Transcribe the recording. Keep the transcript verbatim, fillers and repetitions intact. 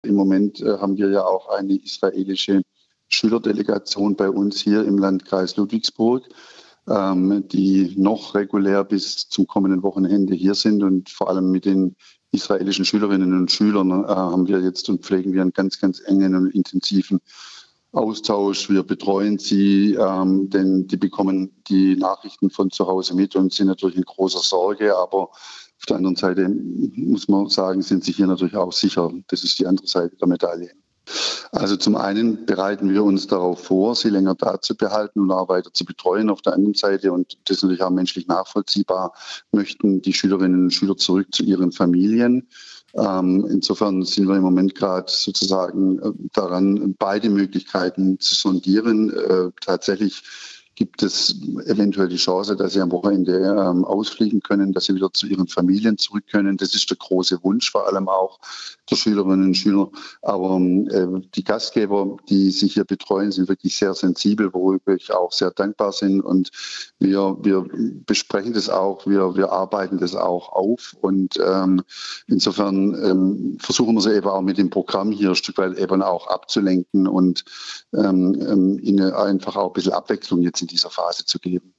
Im Moment äh, haben wir ja auch eine israelische Schülerdelegation bei uns hier im Landkreis Ludwigsburg, ähm, die noch regulär bis zum kommenden Wochenende hier sind. Und vor allem mit den israelischen Schülerinnen und Schülern äh, haben wir jetzt und pflegen wir einen ganz, ganz engen und intensiven Austausch. Wir betreuen sie, ähm, denn die bekommen die Nachrichten von zu Hause mit und sind natürlich in großer Sorge. Aber auf der anderen Seite muss man sagen, sind sie hier natürlich auch sicher. Das ist die andere Seite der Medaille. Also zum einen bereiten wir uns darauf vor, sie länger da zu behalten und auch weiter zu betreuen. Auf der anderen Seite, und das ist natürlich auch menschlich nachvollziehbar, möchten die Schülerinnen und Schüler zurück zu ihren Familien. Ähm, insofern sind wir im Moment gerade sozusagen äh, daran, beide Möglichkeiten zu sondieren. Äh, tatsächlich gibt es eventuell die Chance, dass sie am Wochenende ähm, ausfliegen können, dass sie wieder zu ihren Familien zurück können. Das ist der große Wunsch, vor allem auch der Schülerinnen und Schüler. Aber äh, die Gastgeber, die sich hier betreuen, sind wirklich sehr sensibel, worüber ich auch sehr dankbar bin. Und wir, wir besprechen das auch, wir, wir arbeiten das auch auf. Und ähm, insofern ähm, versuchen wir sie eben auch mit dem Programm hier ein Stück weit eben auch abzulenken und ähm, ihnen einfach auch ein bisschen Abwechslung jetzt in dieser Phase zu geben.